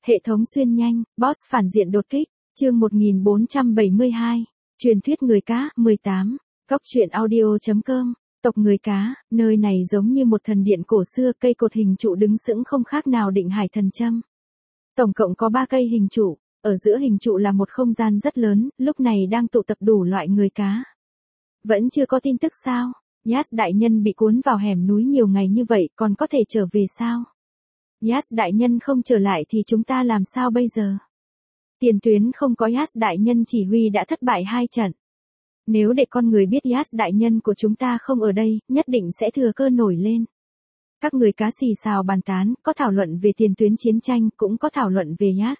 Hệ thống xuyên nhanh, boss phản diện đột kích, chương 1472, truyền thuyết người cá, 18, góc truyện audio.com, tộc người cá, nơi này giống như một thần điện cổ xưa, cây cột hình trụ đứng sững không khác nào định hải thần châm. Tổng cộng có 3 cây hình trụ, ở giữa hình trụ là một không gian rất lớn, lúc này đang tụ tập đủ loại người cá. Vẫn chưa có tin tức sao? Yas đại nhân bị cuốn vào hẻm núi nhiều ngày như vậy, còn có thể trở về sao? Yas đại nhân không trở lại thì chúng ta làm sao bây giờ? Tiền tuyến không có Yas đại nhân chỉ huy đã thất bại 2 trận. Nếu để con người biết Yas đại nhân của chúng ta không ở đây, nhất định sẽ thừa cơ nổi lên. Các người cá xì xào bàn tán, có thảo luận về tiền tuyến chiến tranh, cũng có thảo luận về Yas.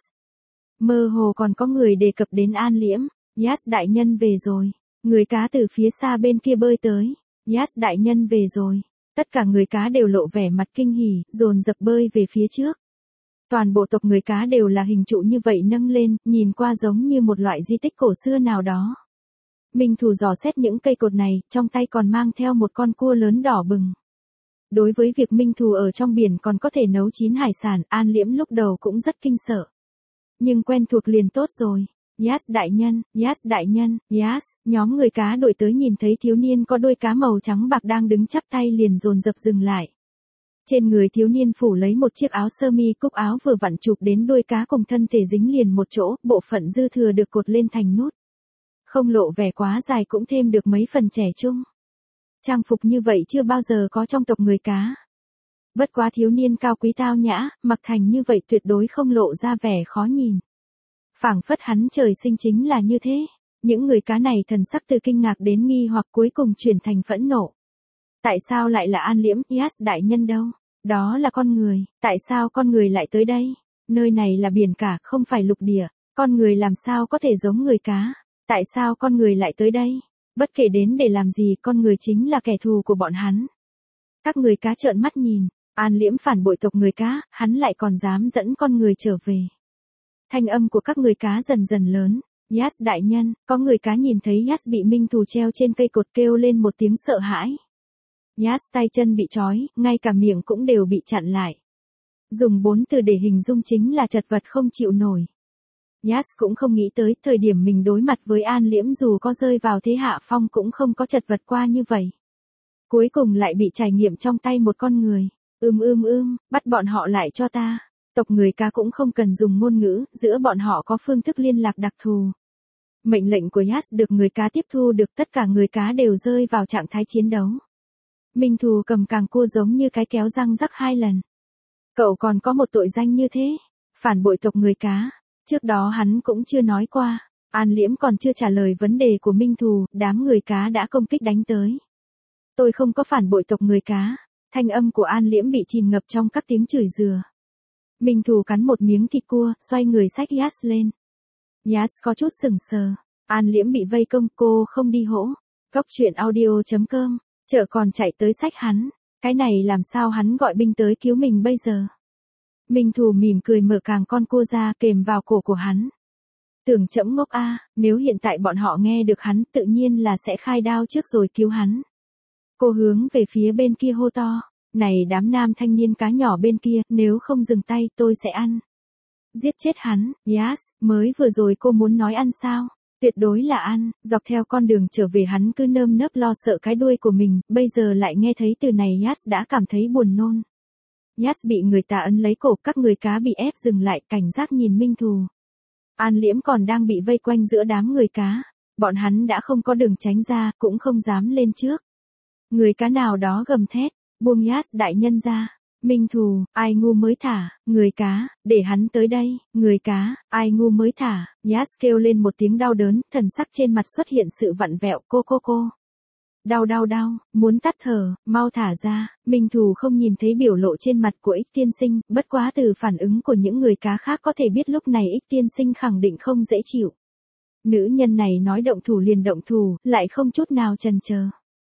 Mơ hồ còn có người đề cập đến An Liễm. Yas đại nhân về rồi. Người cá từ phía xa bên kia bơi tới. Yas đại nhân về rồi. Tất cả người cá đều lộ vẻ mặt kinh hỉ, dồn dập bơi về phía trước. Toàn bộ tộc người cá đều là hình trụ như vậy nâng lên, nhìn qua giống như một loại di tích cổ xưa nào đó. Minh Thù dò xét những cây cột này, trong tay còn mang theo một con cua lớn đỏ bừng. Đối với việc Minh Thù ở trong biển còn có thể nấu chín hải sản, An Liễm lúc đầu cũng rất kinh sợ. Nhưng quen thuộc liền tốt rồi. Yas đại nhân, Yas đại nhân, Yas, nhóm người cá đuổi tới nhìn thấy thiếu niên có đôi cá màu trắng bạc đang đứng chắp tay liền dồn dập dừng lại. Trên người thiếu niên phủ lấy một chiếc áo sơ mi cúc áo vừa vặn chụp đến đuôi cá cùng thân thể dính liền một chỗ, bộ phận dư thừa được cột lên thành nút. Không lộ vẻ quá dài cũng thêm được mấy phần trẻ trung. Trang phục như vậy chưa bao giờ có trong tộc người cá. Bất quá thiếu niên cao quý tao nhã, mặc thành như vậy tuyệt đối không lộ ra vẻ khó nhìn. Phảng phất hắn trời sinh chính là như thế. Những người cá này thần sắc từ kinh ngạc đến nghi hoặc cuối cùng chuyển thành phẫn nộ. Tại sao lại là An Liễm, Yas đại nhân đâu? Đó là con người, tại sao con người lại tới đây? Nơi này là biển cả, không phải lục địa, con người làm sao có thể giống người cá? Tại sao con người lại tới đây? Bất kể đến để làm gì, con người chính là kẻ thù của bọn hắn. Các người cá trợn mắt nhìn, An Liễm phản bội tộc người cá, hắn lại còn dám dẫn con người trở về. Thanh âm của các người cá dần dần lớn. Yas đại nhân, có người cá nhìn thấy Yas bị Minh Thù treo trên cây cột kêu lên một tiếng sợ hãi. Yas tay chân bị trói, ngay cả miệng cũng đều bị chặn lại. Dùng 4 từ để hình dung chính là chật vật không chịu nổi. Yas cũng không nghĩ tới thời điểm mình đối mặt với An Liễm dù có rơi vào thế hạ phong cũng không có chật vật qua như vậy. Cuối cùng lại bị trải nghiệm trong tay một con người. Bắt bọn họ lại cho ta. Tộc người cá cũng không cần dùng ngôn ngữ, giữa bọn họ có phương thức liên lạc đặc thù. Mệnh lệnh của Yas được người cá tiếp thu được, tất cả người cá đều rơi vào trạng thái chiến đấu. Minh Thù cầm càng cua giống như cái kéo răng rắc 2 lần. Cậu còn có một tội danh như thế, phản bội tộc người cá. Trước đó hắn cũng chưa nói qua. An Liễm còn chưa trả lời vấn đề của Minh Thù, đám người cá đã công kích đánh tới. Tôi không có phản bội tộc người cá. Thanh âm của An Liễm bị chìm ngập trong các tiếng chửi rủa. Minh Thù cắn một miếng thịt cua, xoay người xách Yas lên. Yas có chút sững sờ. An Liễm bị vây công, cô không đi hỗ. Góc truyện audio.com, chợ còn chạy tới xách hắn. Cái này làm sao hắn gọi binh tới cứu mình bây giờ? Minh Thù mỉm cười mở càng con cua ra kềm vào cổ của hắn. Tưởng trẫm ngốc a, nếu hiện tại bọn họ nghe được hắn tự nhiên là sẽ khai đao trước rồi cứu hắn. Cô hướng về phía bên kia hô to. Này đám nam thanh niên cá nhỏ bên kia, nếu không dừng tay tôi sẽ ăn. Giết chết hắn, Yas, mới vừa rồi cô muốn nói ăn sao? Tuyệt đối là ăn, dọc theo con đường trở về hắn cứ nơm nớp lo sợ cái đuôi của mình, bây giờ lại nghe thấy từ này Yas đã cảm thấy buồn nôn. Yas bị người ta ấn lấy cổ, các người cá bị ép dừng lại, cảnh giác nhìn Minh Thù. An Liễm còn đang bị vây quanh giữa đám người cá, bọn hắn đã không có đường tránh ra, cũng không dám lên trước. Người cá nào đó gầm thét. Buông Yas đại nhân ra. Minh Thù, ai ngu mới thả. Người cá, để hắn tới đây. Người cá, ai ngu mới thả. Yas kêu lên một tiếng đau đớn, thần sắc trên mặt xuất hiện sự vặn vẹo. Cô. Đau, muốn tắt thở, mau thả ra. Minh Thù không nhìn thấy biểu lộ trên mặt của Ích tiên sinh, bất quá từ phản ứng của những người cá khác có thể biết lúc này Ích tiên sinh khẳng định không dễ chịu. Nữ nhân này nói động thủ liền động thủ, lại không chút nào chần chờ.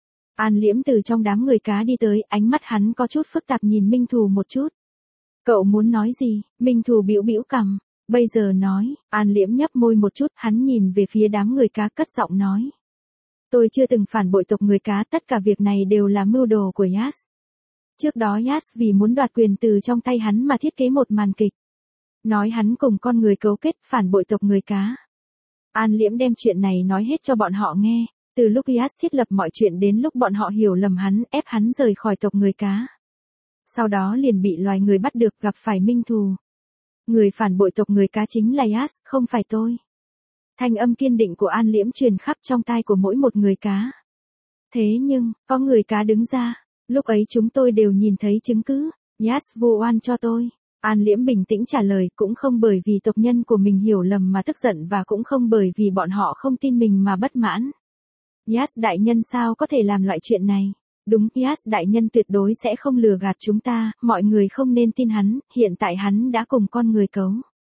An Liễm từ trong đám người cá đi tới, ánh mắt hắn có chút phức tạp nhìn Minh Thù một chút. Cậu muốn nói gì? Minh Thù bĩu cằm. Bây giờ nói. An Liễm nhấp môi một chút, hắn nhìn về phía đám người cá cất giọng nói. Tôi chưa từng phản bội tộc người cá, tất cả việc này đều là mưu đồ của Yas. Trước đó Yas vì muốn đoạt quyền từ trong tay hắn mà thiết kế một màn kịch. nói hắn cùng con người cấu kết phản bội tộc người cá. An Liễm đem chuyện này nói hết cho bọn họ nghe, từ lúc Yas thiết lập mọi chuyện đến lúc bọn họ hiểu lầm hắn, ép hắn rời khỏi tộc người cá. Sau đó liền bị loài người bắt được, gặp phải minh thù. Người phản bội tộc người cá chính là Yas, không phải tôi. Thanh âm kiên định của An Liễm truyền khắp trong tai của mỗi một người cá. Thế nhưng, có người cá đứng ra, lúc ấy chúng tôi đều nhìn thấy chứng cứ, Yas vu oan cho tôi. An Liễm bình tĩnh trả lời, cũng không bởi vì tộc nhân của mình hiểu lầm mà tức giận và cũng không bởi vì bọn họ không tin mình mà bất mãn. Yas đại nhân sao có thể làm loại chuyện này? Đúng, Yas đại nhân tuyệt đối sẽ không lừa gạt chúng ta, mọi người không nên tin hắn, hiện tại hắn đã cùng con người cấu.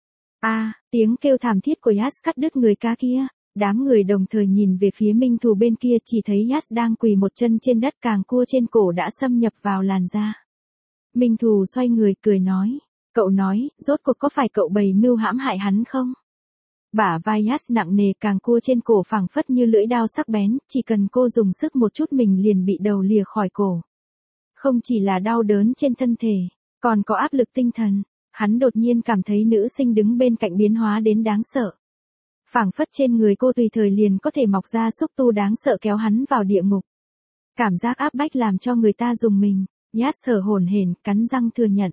Tiếng kêu thảm thiết của Yas cắt đứt người cá kia. Đám người đồng thời nhìn về phía minh thù bên kia, chỉ thấy Yas đang quỳ một chân trên đất, càng cua trên cổ đã xâm nhập vào làn da. Minh thù xoay người cười nói, cậu nói, rốt cuộc có phải cậu bày mưu hãm hại hắn không? Bả vai Yas nặng nề, càng cua trên cổ phảng phất như lưỡi dao sắc bén, chỉ cần cô dùng sức một chút mình liền bị đầu lìa khỏi cổ. Không chỉ là đau đớn trên thân thể, còn có áp lực tinh thần. Hắn đột nhiên cảm thấy nữ sinh đứng bên cạnh biến hóa đến đáng sợ. Phảng phất trên người cô tùy thời liền có thể mọc ra xúc tu đáng sợ kéo hắn vào địa ngục. Cảm giác áp bách làm cho người ta rùng mình. Yas thở hổn hển, cắn răng thừa nhận,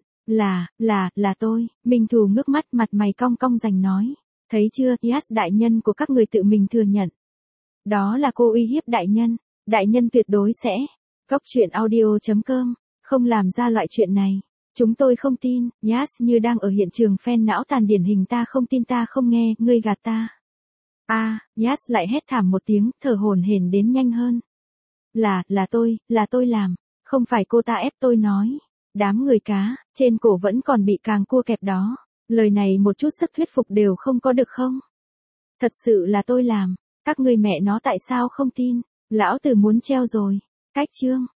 là tôi. Minh thù ngước mắt, mặt mày cong cong rành nói, thấy chưa, Yas đại nhân của các người tự mình thừa nhận. Đó là cô uy hiếp đại nhân tuyệt đối sẽ. Cốc truyện audio.com, không làm ra loại chuyện này. Chúng tôi không tin. Yas như đang ở hiện trường phen não tàn điển hình, ta không tin, ta không nghe, ngươi gạt ta. Yas lại hét thảm một tiếng, thở hổn hển đến nhanh hơn. Là tôi làm, không phải cô ta ép tôi nói. Đám người cá, trên cổ vẫn còn bị càng cua kẹp đó. Lời này một chút sức thuyết phục đều không có được không? Thật sự là tôi làm, các ngươi mẹ nó tại sao không tin? Lão tử muốn treo rồi. Cách chương